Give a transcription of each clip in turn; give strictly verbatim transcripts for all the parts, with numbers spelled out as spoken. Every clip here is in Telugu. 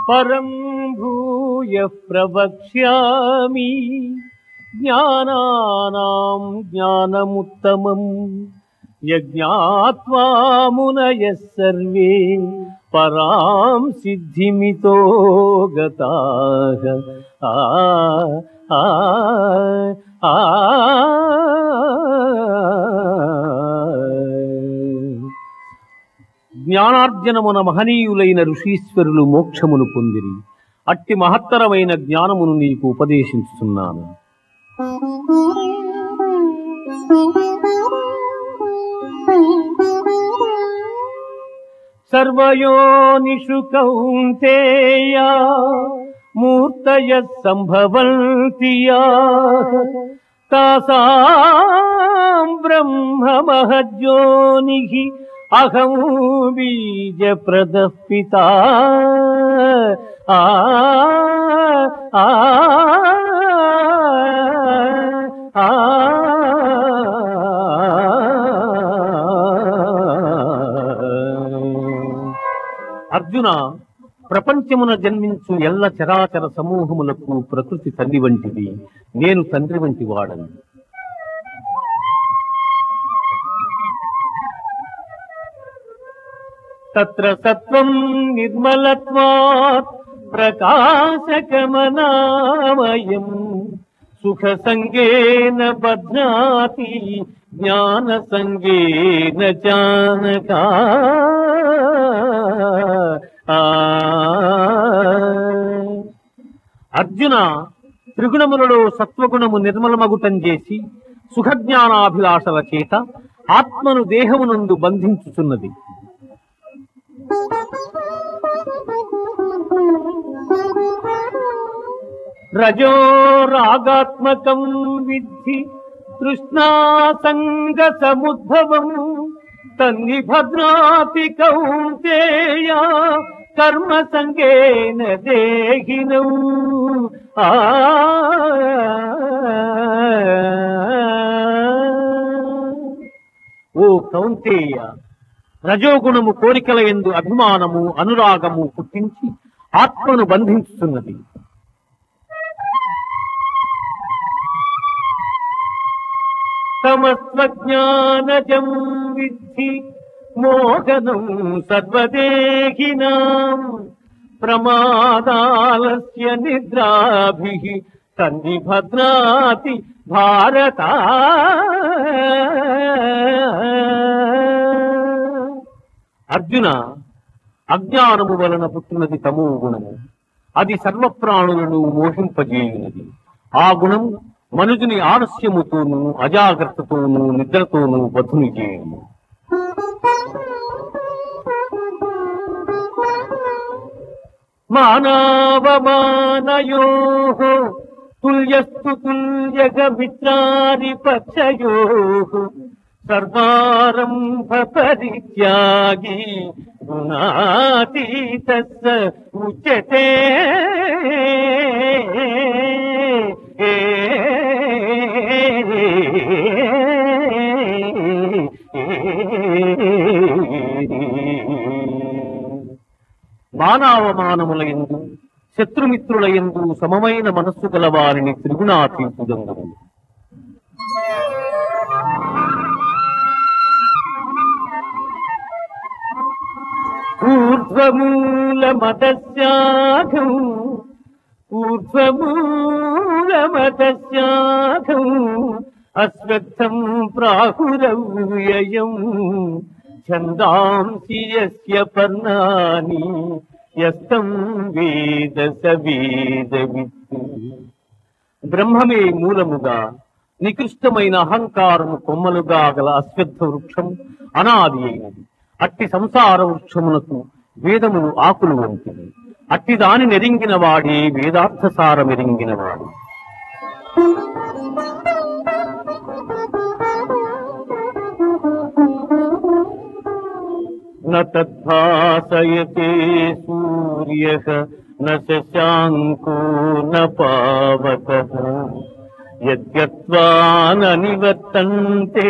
పరం భూయః ప్రవక్ష్యామి జ్ఞానానాం జ్ఞానముత్తమం యజ్ఞాత్వా మునయః సర్వే పరాం సిద్ధిమితో గతాః. ఆ ఆ ఆ జ్ఞానార్జనమున మహనీయులైన ఋషీశ్వరులు మోక్షమును పొందిరి. అట్టి మహత్తరమైన జ్ఞానమును నీకు ఉపదేశించుతున్నాను. సర్వయోనిషు కౌంతేయ మూర్తయః సంభవంతి యాః తాసాం బ్రహ్మ మహజ్యోనిః అహం బీజప్రదః పితా. ఆ ఆ ఆ అర్జున, ప్రపంచమున జన్మించు ఎల్ల చరాచర సమూహములకు ప్రకృతి తల్లి వంటిది, నేను తండ్రి వంటి వాడను. తత్ర సత్వం నిర్మలత్వాత్ ప్రకాశకమనామయం సుఖ సంగేన బధ్నాతి జ్ఞాన సంగేన జానక. అర్జున, త్రిగుణములలో సత్వగుణము నిర్మలమగుటం చేసి సుఖజ్ఞానాభిలాషల చేత ఆత్మను దేహమునందు బంధించుచున్నది. రజో రాగాత్మకం విద్ధి తృష్ణాసంగ సముద్భవం తన్నిభద్రాతి కౌంతేయ కర్మ సంగేన దేహినౌ. ఆ ఓ కౌంతేయ, రజోగుణము కోరికల యందు అభిమానము అనురాగము పుట్టించి ఆత్మను బంధించుతున్నది. తమస్వజ్ఞానజం విద్ధి మోహనం సర్వదేహినాం ప్రమాదాలస్య నిద్రాభిః తన్నిభద్రాతి భారత. అర్జున, అజ్ఞానము వలన పుట్టినది తమో గుణము. అది సర్వప్రాణులను మోహింపజేయునది. ఆ గుణము మనుజుని ఆలస్యముతోనూ అజాగ్రత్తతోనూ నిద్రతోనూ బధుని చేయును. మానవమానయోః తుల్యస్తు తుల్యగ మిత్రాది పక్షయోః సర్వారంభ పరిత్యాగి గుణాతీతస్స ఉచ్యతే. మానవమానముల యందు శత్రుమిత్రుల యందు సమమైన మనస్సు గల వారిని త్రిగుణాతీతుడెందును. ఊర్ధ్వమూలమతస్యాఘం ఊర్ధ్వమూలమతస్యాఘం అశ్వత్థం ప్రాహురవ్యయం ఛందాంసి యస్య పర్ణాని యస్తం వేద స వేదవిత్. బ్రహ్మమే మూలముగా నికృష్టమైన అహంకారము కొమ్మలుగా గల అశ్వత్థ వృక్షం అనాది అయినది. అట్టి సంసార వృక్షమునకు వేదములు ఆకులు వంటివి. అట్టి దాని నెరింగిన వాడే వేదార్థసారమెరింగిన వాడు. న తద్భాసయతే సూర్యః న శశాంకో న పావకః యద్గత్వా న నివర్తంతే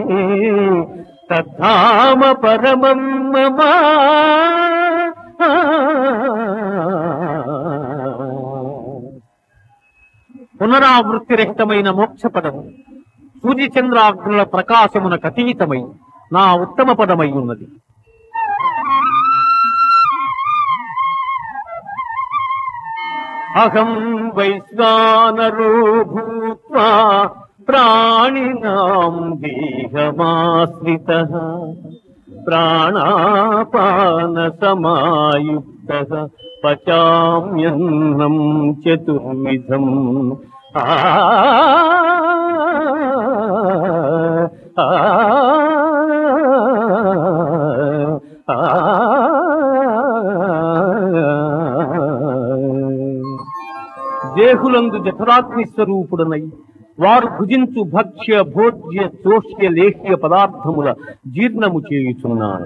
తద్ధామ పరమం మమ. పునరావృత్తిరహితమైన మోక్ష పదము సూర్యచంద్రాగ్నుల ప్రకాశమునకు అతీతమై నా ఉత్తమ పదమై ఉన్నది. అహం వైశ్వానరో భూత్వా ప్రాణినాం దేహమాశ్రితః ప్రాణాపాన సమాయుక్తః పచామ్యన్నం చతుర్విధం. ఆ దేహులందు జఠరాగ్ని స్వరూపుడనై వారు భుజించు భక్ష్య భోజ్య చోష్య లేహ్య పదార్థముల జీర్ణము చేయుచున్నాను.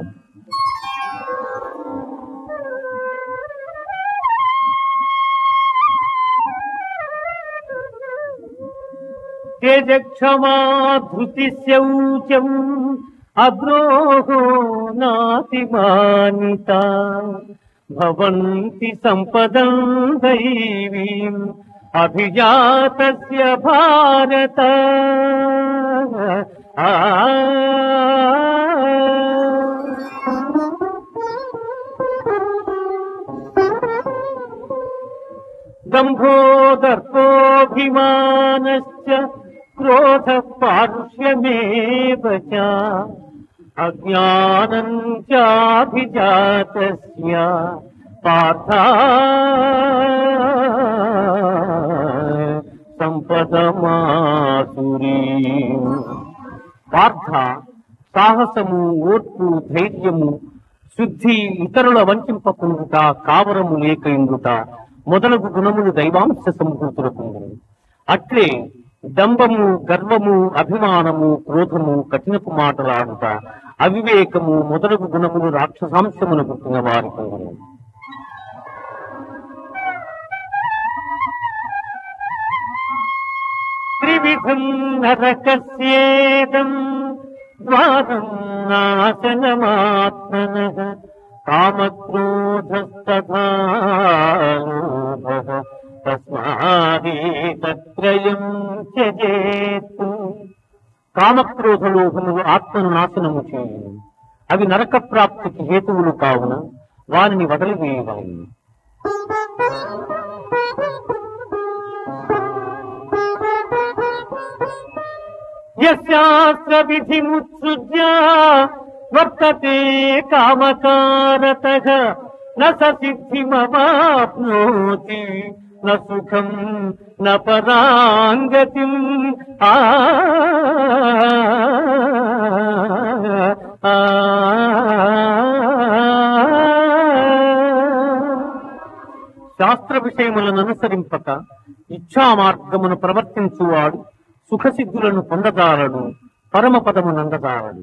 తేజక్షమా ధృతి శౌచం అద్రోహో నాతిమానిత భవంతి సంపదం దైవీం అభిజాతస్య భారత. ఆ దంభో దర్పోభిమానశ్చ క్రోధ పారుష్యమేవ చ అజ్ఞానం చాభిజాతస్య పార్థ సంపదమాసురీ. పార్థ, సాహసము, ఓర్పు, ధైర్యము, శుద్ధి, ఇతరుల వంచింపకుండుట, కావరము లేక ఇండుట మొదలగు గుణములు దైవాంశ సంభూతులకు. అట్లే దంభము, గర్వము, అభిమానము, క్రోధము, కఠినపు మాటలాడుట, అవివేకము మొదలగు గుణములు రాక్షసాంశమును పుట్టిన వారి కొందరు. త్రివిధం నరకస్యేదం ద్వారం నాశనమాత్మనః కామక్రోధస్తథా లోభః తస్మాదేతత్రయం త్యజేత్. కామక్రోధ లోభములు ఆత్మను నాశనము చేయును. అవి నరక ప్రాప్తికి హేతువులు కావున వారిని వదిలివేయవలెను. యస్యాస్త్ర విధిముత్సృజ్య వర్తతే కామకారతః న స సిద్ధిమవాప్నోతి న సుఖం న పరాంగతిం. ఆ శాస్త్ర విషయములను అనుసరింపక ఇచ్ఛా మార్గమును ప్రవర్తించువాడు సుఖసిద్ధులను పొందదారడు, పరమపదము నందదారడు.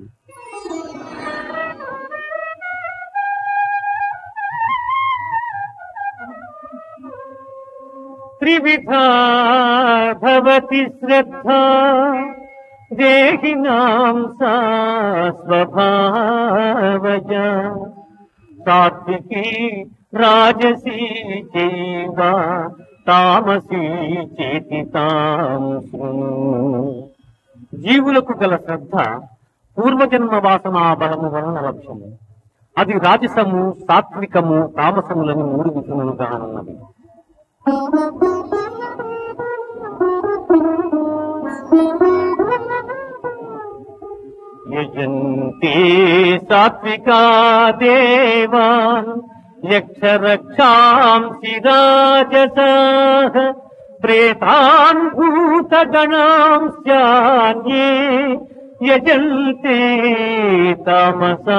త్రివిధా భవతి శ్రద్ధా దేహినాం సా స్వభావజా సాత్వికీ రాజసీ చైవ తామసీ చేతి తాం శృణు. జీవులకు గల శ్రద్ధ పూర్వజన్మ వాసనా బలము వలన లక్ష్యము. అది రాజసము, సాత్వికము, తామసములని మూడు విధములుగా ఉన్నది. యజంతే సాత్వికా దేవాన్ యక్షరక్షాంసి రాజసాః ప్రేతాన్ భూతగణాంశ్చాన్యే యజంతే తామసా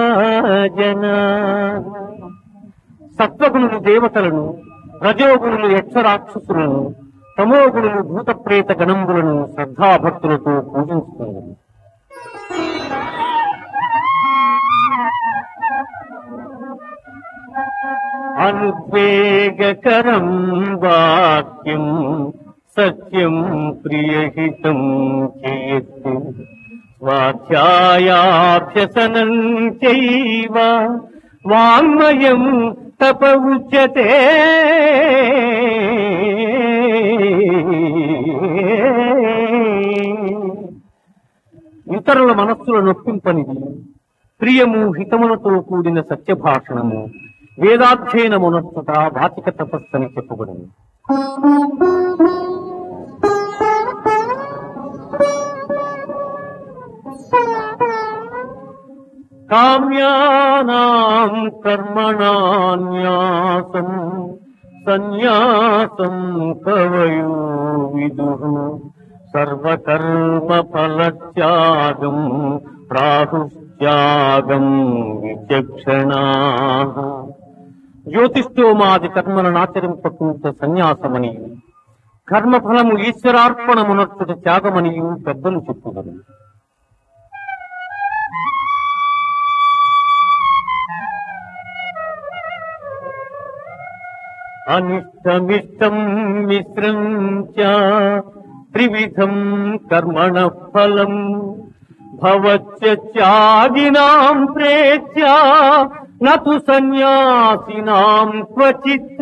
జనాః. సత్వగుణులు దేవతలను, రజోగుణులు యక్షరాక్షసులను, తమోగుణులు భూత ప్రేత గణంబులను శ్రద్ధాభక్తులతో పూజించుతున్నారు. అనుద్వేగకరం వాక్యం సత్యం ప్రియహితం చేత్ స్వాధ్యాయాభ్యసనం చైవ వాంగ్మయం తప ఉచ్యతే. మనస్సుల నొప్పింపనిది ప్రియము హితములతో కూడిన సత్యభాషణము వేదాధ్యయనమునొచ్చట వాచిక తపస్సని చెప్పబడింది. కామ్యానాం కర్మణాన్యాసం సన్యాసం కవయో విదుః సర్వకర్మ ఫలత్యాగం ప్రాహుత్యాగం విచక్షణాః. జ్యోతిష్ఠోమాది కర్మలను ఆచరింపకుంట సన్యాసమనియు కర్మఫలము ఈశ్వరార్పణమునర్చుట త్యాగమనియు పెద్దలు చెప్పుదరు. అనిష్టమిష్టం మిశ్రం చ త్రివిధం కర్మణ ఫలం భవత్యాగినాం ప్రేత్య నతు సన్యాసినాం క్వచిత్.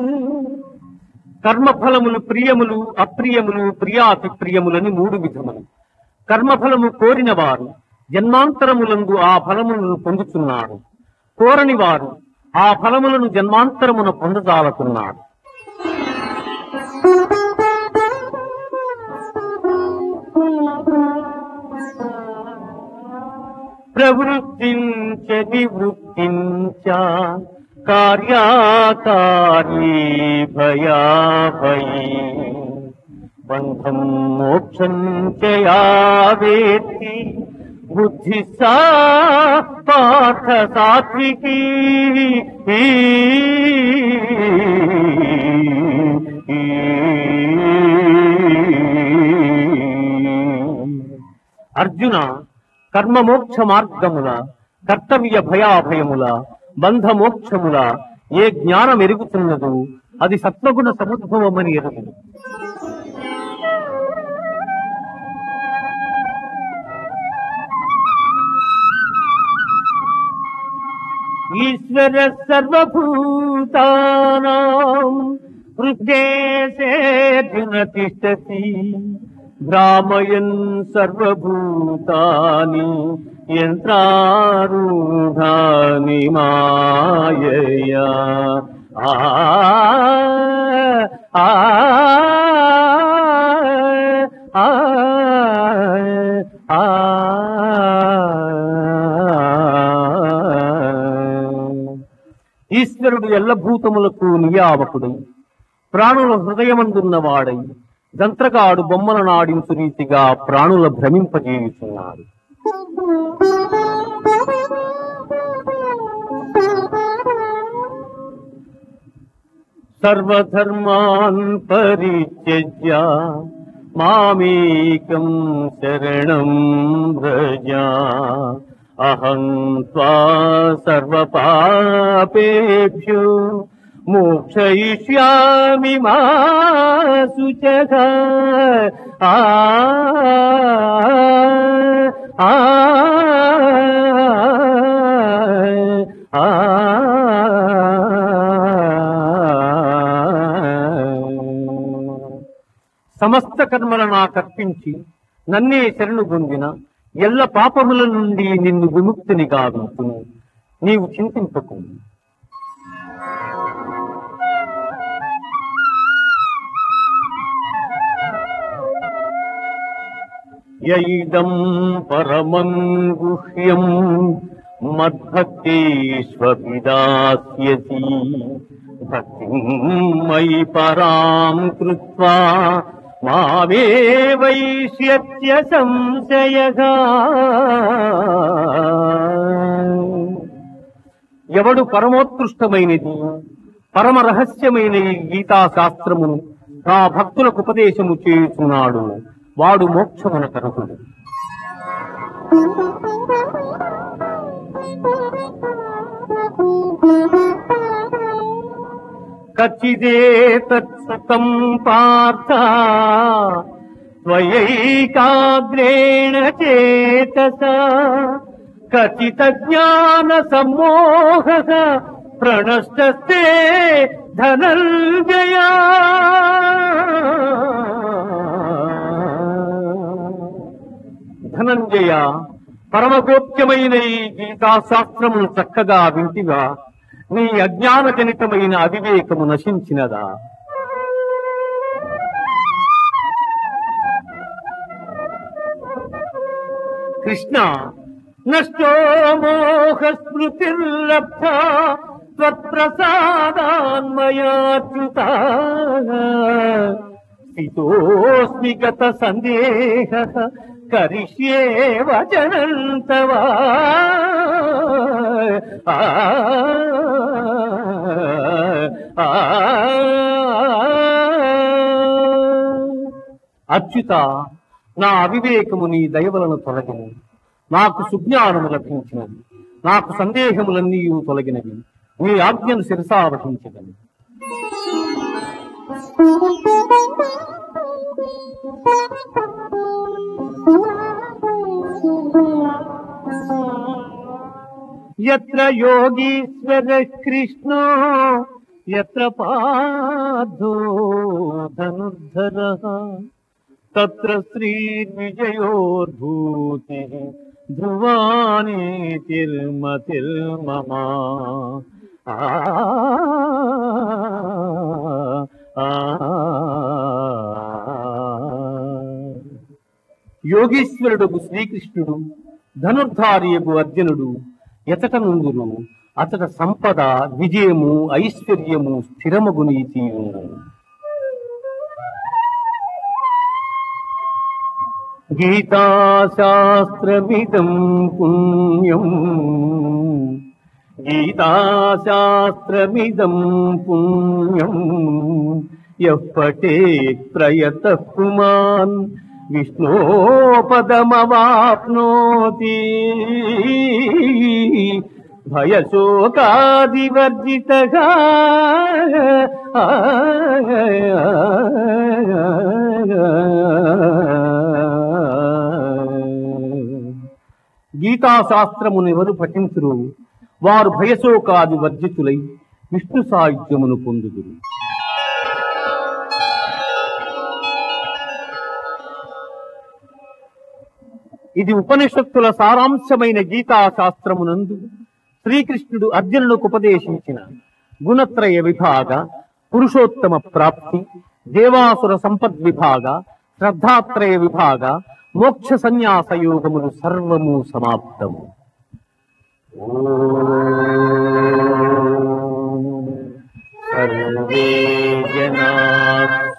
కర్మఫలములు ప్రియములు అప్రియములు ప్రియాతి ప్రియములని మూడు విధములు. కర్మఫలము కోరిన వారు జన్మాంతరములందు ఆ ఫలములను పొందుతున్నాడు, కోరని వారు ఆ ఫలములను జన్మాంతరమున పొందజాలకున్నాడు. ప్రవృత్తించ నివృత్తించ కార్యాకార్యే భయాభయే బంధం మోక్షం చ యా వేత్తి బుద్ధి సా పార్థ సాత్వికీ. అర్జున, కర్మమోక్ష మార్గముల కర్తవ్య భయాభయముల బంధమోక్షముల ఏ జ్ఞానం ఎరుగుతున్నదో అది సత్వగుణ సముద్భవమని ఎరుగు. ఈశ్వర సర్వభూతానాం హృదయేర్జున తిష్టతి భ్రామయన్ సర్వభూతాని యంత్రారూఢాని మాయయా. ఆ ఆ ఆ ఆ ఈశ్వరుడు ఎల్లభూతములకు నియామకుడై ప్రాణుల హృదయమందున్నవాడై దంత్రగాడు బొమ్మలను ఆడించు రీతిగా ప్రాణుల భ్రమింపజేయుచున్నాడు. సర్వధర్మాన్ పరిత్యజ్య మామేకం శరణం వ్రజ అహం త్వా సర్వపాపేభ్యో మోక్షయిష్యామి మా శుచః. ఆ ఆ ఆ సమస్త కర్మలను కర్పించి నన్నే శరణు పొందిన ఎల్ల పాపముల నుండి నిన్ను విముక్తిని గావించును. నీవు చింతింపకు. యైదం పరమం గుహ్యం మద్భక్తేష్వభిదాస్యసి భక్తిం మయి పరాం కృత్వా మామే వైష్యత్య సంశయః. ఎవడు పరమోత్కృష్టమైనది పరమ రహస్యమైన ఈ గీతా శాస్త్రమును ఆ భక్తులకు ఉపదేశము చేయుచున్నాడు, వాడు మోక్షమునకు అర్హుడు. కచ్చిదేతత్సుతం పార్థ త్వయైకాగ్రేణ చేతసా కచిత జ్ఞాన సమ్మోహః ప్రణష్టస్తే ధనంజయ. ధనంజయ, పరమగోప్యమైన ఈ గీతాశాస్త్రమును చక్కగా వింటిగా నీ అజ్ఞానజనితమైన అవివేకము నశించినదా? కృష్ణ, నష్టో మోహ స్మృతిర్లబ్ధ త్వత్ప్రసాదాన్మయాచ్యుత స్థితోస్మి గత సందేహ కరిష్యే వచనం తవ. ఆ అచ్యుత, నా అవివేకము నీ దయవలను తొలగినవి, నాకు సుజ్ఞానము లభించినది, నాకు సందేహములన్నీ తొలగినవి, నీ ఆజ్ఞను శిరసావహించగలను. యత్ర యోగీశ్వర కృష్ణో యత్ర పార్థో ధనుర్ధరః తత్ర శ్రీ విజయోర్భూతి ధ్రువానీతిర్మతిర్మమ. ఆ యోగీశ్వరుడు శ్రీకృష్ణుడు, ధనుర్ధారియగు అర్జునుడు ఎతట నుండును అతట సంపద, విజయము, ఐశ్వర్యము, స్థిరమగు నీతి. గీతాశాస్త్రమిదం పుణ్యం, గీతాశాస్త్రమిదం పుణ్యం యః పఠేత్ ప్రయతః పుమాన్ విష్ణోపదమవాప్నోతి భయశోకాదివర్జితః. గీతాశాస్త్రమును ఎవరు పఠించురు వారు భయశోకాది వర్జితులై విష్ణు సాయుధ్యమును పొందుదురు. ఇది ఉపనిషత్తుల సారాంశమైన గీతాశాస్త్రమునందు శ్రీకృష్ణుడు అర్జునులకు ఉపదేశించిన గుణత్రయ విభాగ, పురుషోత్తమ ప్రాప్తి, దేవాసుర సంపద్విభాగ, శ్రద్ధాత్రయ విభాగ, మోక్ష సన్యాస యోగములు సర్వము సమాప్తము. సర్వే జనా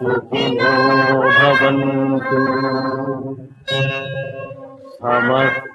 సుఖినో భవంతు. సమస్త